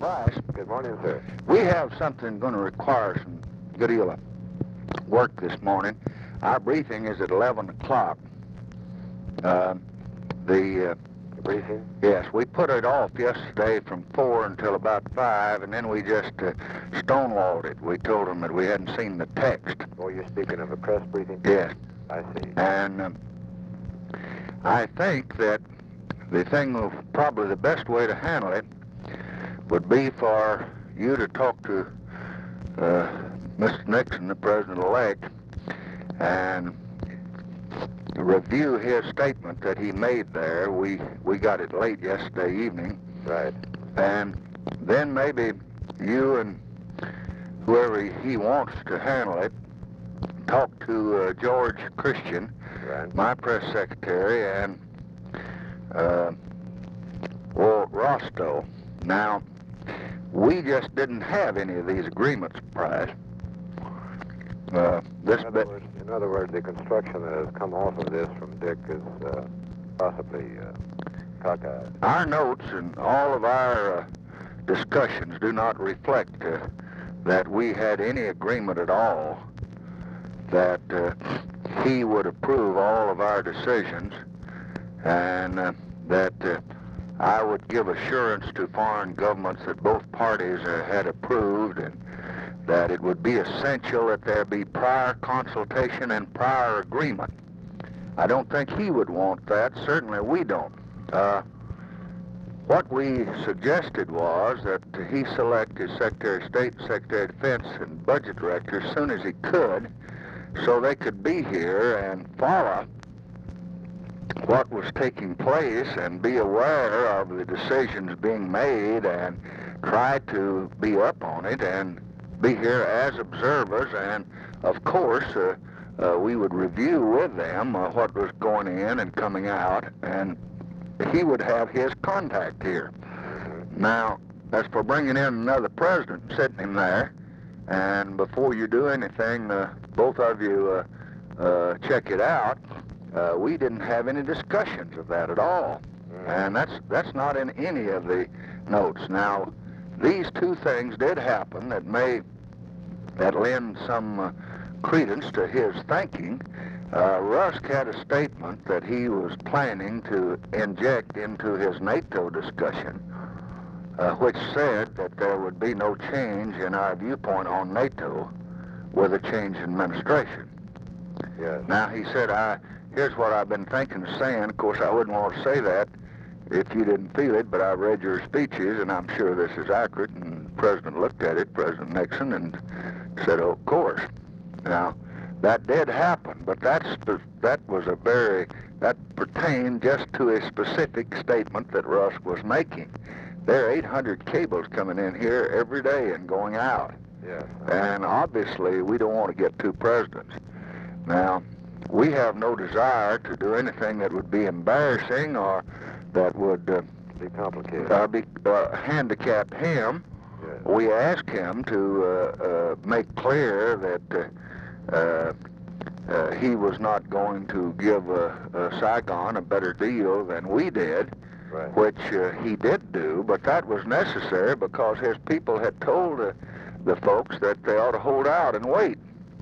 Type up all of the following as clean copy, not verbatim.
Price, Good morning, sir. we have something going to require some good deal of work this morning. Our briefing is at 11 o'clock. The briefing? Yes, we put it off yesterday from 4 until about 5, and then we just stonewalled it. We told them that we hadn't seen the text. Oh, you're speaking of a press briefing? Yes. I see. And I think that probably the best way to handle it would be for you to talk to Mr. Nixon, the president-elect, and review his statement that he made there. We got it late yesterday evening. Right. And then maybe you and whoever he wants to handle it, talk to George Christian, Right. my press secretary, and Rostow. Now, we just didn't have any of these agreements, Price. In other words, the construction that has come off of this from Dick is possibly cockeyed. Our notes and all of our discussions do not reflect that we had any agreement at all that he would approve all of our decisions, and that I would give assurance to foreign governments that both parties had approved, and that it would be essential that there be prior consultation and prior agreement. I don't think he would want that. Certainly we don't. What we suggested was that he select his Secretary of State, Secretary of Defense, and Budget Director as soon as he could, so they could be here and follow what was taking place and be aware of the decisions being made and try to be up on it and be here as observers. And of course we would review with them what was going in and coming out, and he would have his contact here. Now, as for bringing in another president, sitting him there, and before you do anything, both of you check it out, we didn't have any discussions of that at all. And that's not in any of the notes. Now, these two things did happen that lend some credence to his thinking. Rusk had a statement that he was planning to inject into his NATO discussion, which said that there would be no change in our viewpoint on NATO with a change in administration. Yes. Now, he said, here's what I've been thinking of saying. Of course, I wouldn't want to say that if you didn't feel it, but I've read your speeches, and I'm sure this is accurate. And the president looked at it, President Nixon, and said, oh, of course. Now, that did happen, but that pertained just to a specific statement that Rusk was making. There are 800 cables coming in here every day and going out. Yes. And obviously, we don't want to get two presidents. Now, we have no desire to do anything that would be embarrassing or that would Be complicated. handicap him. Yes. We asked him to make clear that he was not going to give Saigon a better deal than we did, Right. which he did do, but that was necessary because his people had told the folks that they ought to hold out and wait.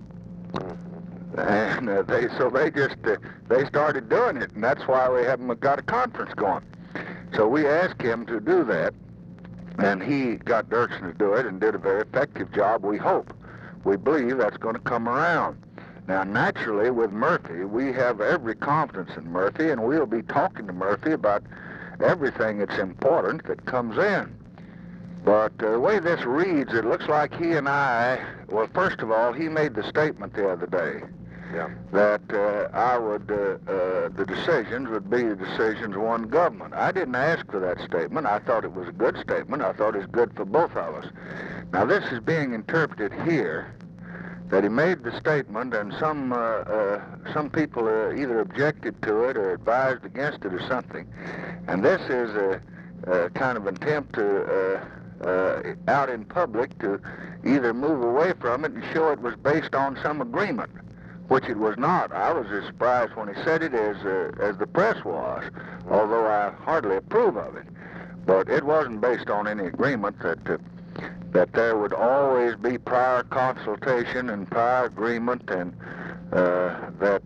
And they started doing it, and that's why we haven't got a conference going. So we asked him to do that, and he got Dirksen to do it and did a very effective job, we hope. We believe that's going to come around. Now, naturally, with Murphy, we have every confidence in Murphy, and we'll be talking to Murphy about everything that's important that comes in. But the way this reads, it looks like he and I, well, first of all, he made the statement the other day that the decisions would be the decisions of one government. I didn't ask for that statement. I thought it was a good statement. I thought it was good for both of us. Now, this is being interpreted here that he made the statement, and some people either objected to it or advised against it or something. And this is a kind of attempt to out in public to either move away from it and show it was based on some agreement, which it was not. I was as surprised when he said it as the press was, although I hardly approve of it. But it wasn't based on any agreement that there would always be prior consultation and prior agreement, and that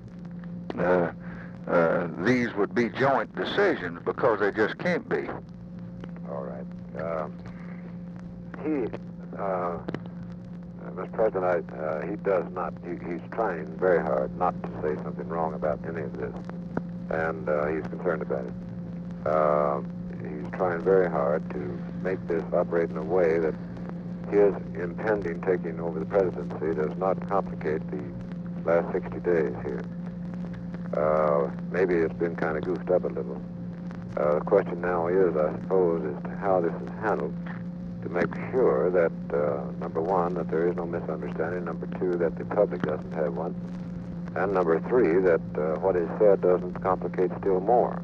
these would be joint decisions, because they just can't be. All right. Mr. President, he does not, he's trying very hard not to say something wrong about any of this, and he's concerned about it. He's trying very hard to make this operate in a way that his impending taking over the presidency does not complicate the last 60 days here. Maybe it's been kind of goofed up a little. The question now is, I suppose, as to how this is handled to make sure that, number one, that there is no misunderstanding, number two, that the public doesn't have one, and number three, that what is said doesn't complicate still more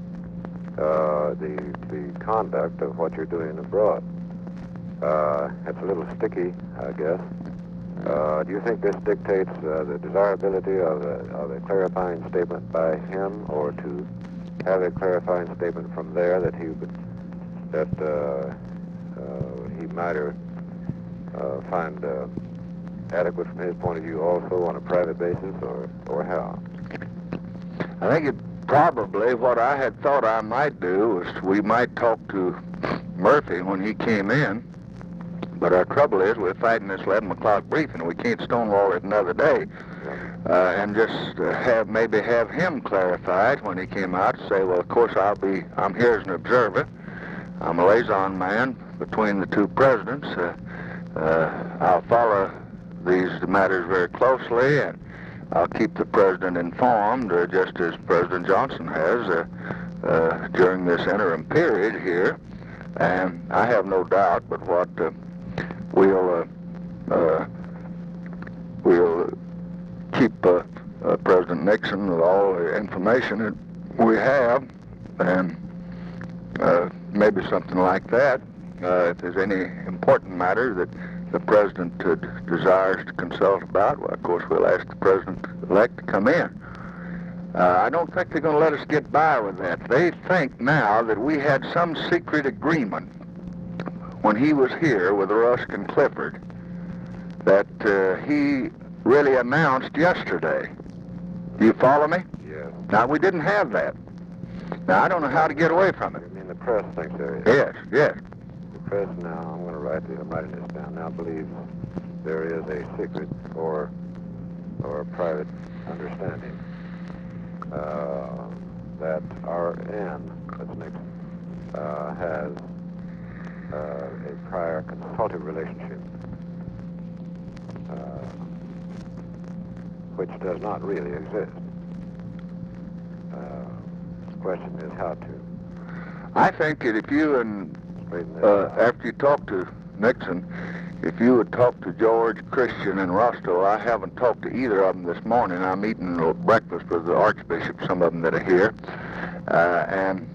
the conduct of what you're doing abroad. It's a little sticky, I guess. Do you think this dictates the desirability of a clarifying statement by him, or to have a clarifying statement from there that he would, he might find adequate from his point of view also on a private basis, or how? I think it probably, what I had thought I might do was we might talk to Murphy when he came in, but our trouble is we're fighting this 11 o'clock briefing. We can't stonewall it another day. And just maybe have him clarify it when he came out, say, well, of course I'm here as an observer. I'm a liaison man between the two presidents. I'll follow these matters very closely, and I'll keep the president informed, just as President Johnson has during this interim period here. And I have no doubt but what we'll keep President Nixon with all the information that we have, and maybe something like that. If there's any important matter that the president desires to consult about, well, of course, we'll ask the president-elect to come in. I don't think they're going to let us get by with that. They think now that we had some secret agreement when he was here with Rusk and Clifford that he really announced yesterday. Do you follow me? Yes. Now, we didn't have that. Now, I don't know how to get away from it. You mean the press thinks there is? Yes, yes. The press now, I'm writing this down now, believes there is a secret or a private understanding that RN, that's Nixon, has a prior consultative relationship, which does not really exist. The question is how to. I think that if you and after you talk to Nixon, if you would talk to George, Christian, and Rostow, I haven't talked to either of them this morning. I'm eating breakfast with the Archbishop, some of them that are here, and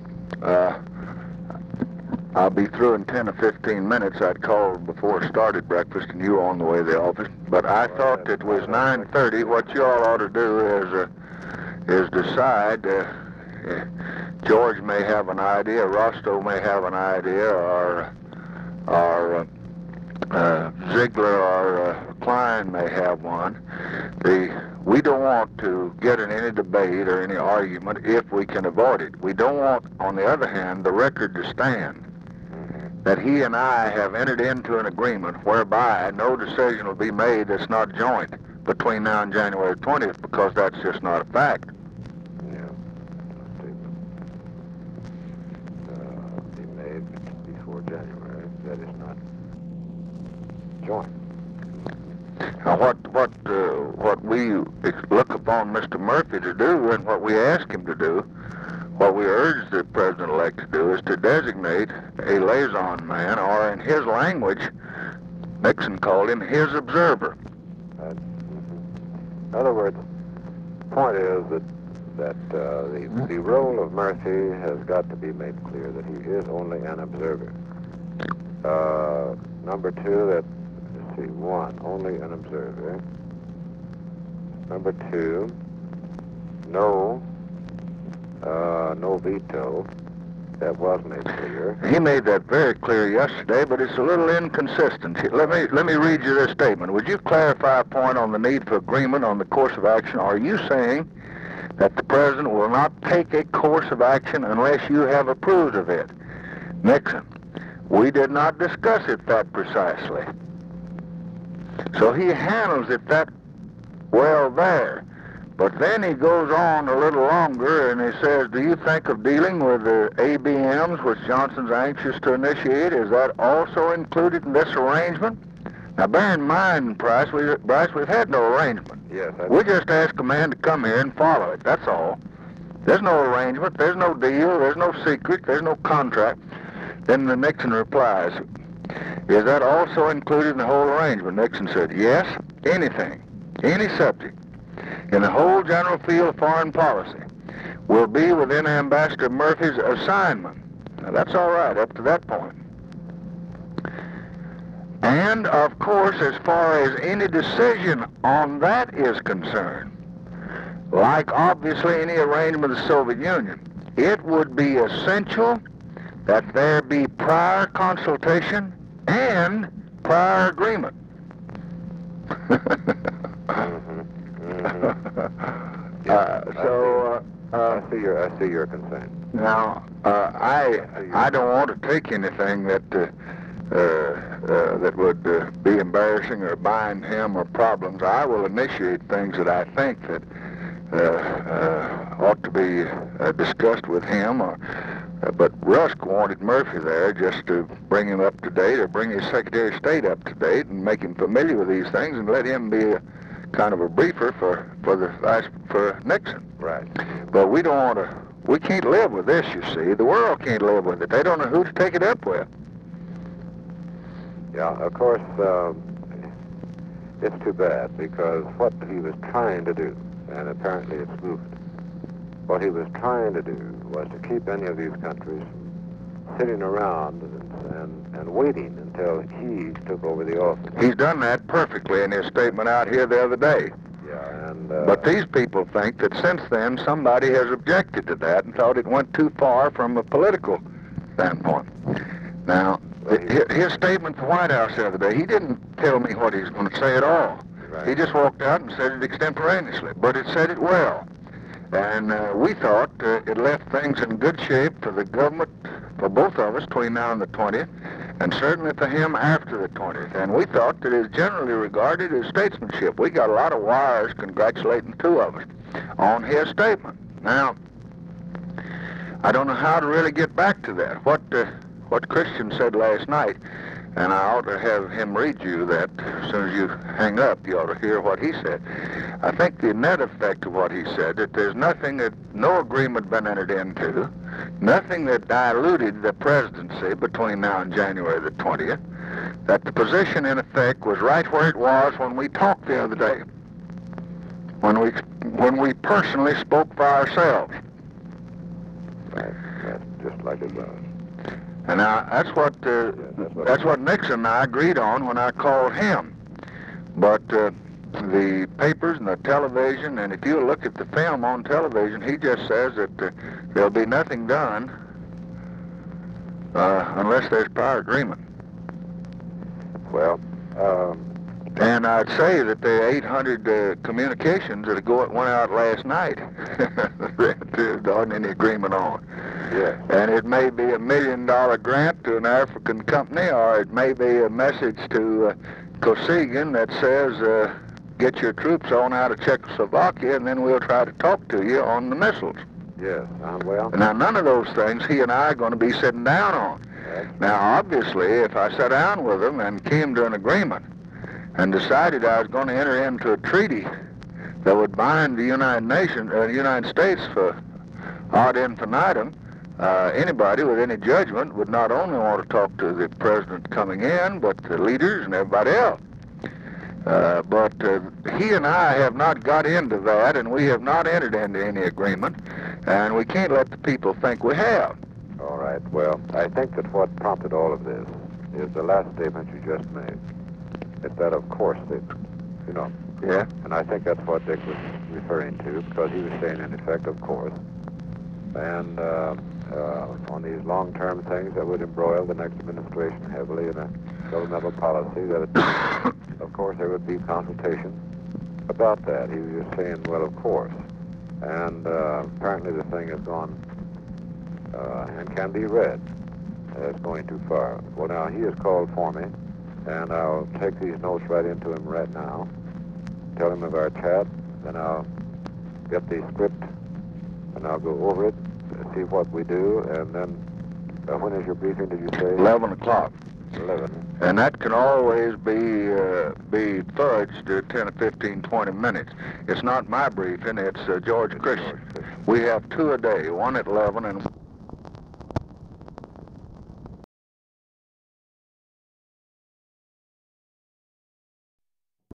I'll be through in 10 or 15 minutes. I'd called before I started breakfast, and you were on the way to the office. But I thought it was 9:30. What you all ought to do is decide. George may have an idea, Rostow may have an idea, or Ziegler or Klein may have one. We don't want to get in any debate or any argument if we can avoid it. We don't want, on the other hand, the record to stand that he and I have entered into an agreement whereby no decision will be made that's not joint between now and January 20th, because that's just not a fact. Be made before January. That is not joint. Now, what we look upon Mr. Murphy to do, and what we ask him to do, what we urge the president-elect to do, is to designate a liaison man, or in his language, Nixon called him his observer. In other words, the point is that the role of Murphy has got to be made clear, that he is only an observer. Number two, that, let's see, one, only an observer. Number two, no veto That was made clear. He made that very clear yesterday, but it's a little inconsistent. Let me read you this statement. Would you clarify a point on the need for agreement on the course of action? Are you saying that the president will not take a course of action unless you have approved of it? Nixon: we did not discuss it that precisely. So he handles it that well there. But then he goes on a little longer and he says, do you think of dealing with the ABMs, which Johnson's anxious to initiate? Is that also included in this arrangement? Now, bear in mind, Bryce, we've had no arrangement. Yes. We just asked a man to come here and follow it. That's all. There's no arrangement. There's no deal. There's no secret. There's no contract. Then the Nixon replies, is that also included in the whole arrangement? Nixon said, yes, anything, any subject in the whole general field of foreign policy will be within Ambassador Murphy's assignment. Now, that's all right up to that point. And, of course, as far as any decision on that is concerned, like obviously any arrangement of the Soviet Union, it would be essential that there be prior consultation and prior agreement. I see your concern. Now, I don't want to take anything that would be embarrassing or bind him or problems. I will initiate things that I think that ought to be discussed with him. But Rusk wanted Murphy there just to bring him up to date, or bring his Secretary of State up to date, and make him familiar with these things, and let him be kind of a briefer for Nixon. Right. But we don't want to. We can't live with this. You see, the world can't live with it. They don't know who to take it up with. Yeah, of course. It's too bad, because what he was trying to do, and apparently it's moved, what he was trying to do was to keep any of these countries sitting around and waiting until he took over the office. He's done that perfectly in his statement out here the other day. Yeah, and but these people think that since then somebody has objected to that and thought it went too far from a political standpoint. Now, his statement to the White House the other day, he didn't tell me what he was going to say at all. Right. He just walked out and said it extemporaneously, but it said it well. And we thought it left things in good shape for the government, for both of us, between now and the 20th, and certainly for him after the 20th. And we thought that it is generally regarded as statesmanship. We got a lot of wires congratulating the two of us on his statement. Now, I don't know how to really get back to that. What Christian said last night, and I ought to have him read you that as soon as you hang up. You ought to hear what he said. I think the net effect of what he said, that there's nothing that, no agreement been entered into, nothing that diluted the presidency between now and January the 20th, that the position in effect was right where it was when we talked the other day, when we personally spoke for ourselves. Right. That's just like it was. And now that's what Nixon and I agreed on when I called him. But the papers and the television, and if you look at the film on television, he just says that there'll be nothing done unless there's prior agreement. Well, and I'd say that the 800 communications that went out last night, there wasn't any agreement on. yeah. And it may be $1 million grant to an African company, or it may be a message to Kosygin that says, get your troops on out of Czechoslovakia, and then we'll try to talk to you on the missiles. Yes. Well. Now, none of those things he and I are going to be sitting down on. Right. Now, obviously, if I sat down with him and came to an agreement and decided I was going to enter into a treaty that would bind the United States for ad infinitum, anybody with any judgment would not only want to talk to the president coming in, but the leaders and everybody else. But he and I have not got into that, and we have not entered into any agreement, and we can't let the people think we have. All right. Well, I think that what prompted all of this is the last statement you just made. It's that of course statement, you know. Yeah. And I think that's what Dick was referring to, because he was saying, in effect, of course. And on these long-term things that would embroil the next administration heavily in a governmental policy. That, of course, there would be consultation about that. He was just saying, well, of course. And apparently the thing has gone and can be read as going too far. Well, now, he has called for me, and I'll take these notes right into him right now, tell him of our chat, then I'll get the script, and I'll go over it, see what we do, and then when is your briefing, did you say? 11 o'clock. 11. And that can always be fudged to 10 or 15, 20 minutes. It's not my briefing, it's George Christian. We have two a day, one at 11 and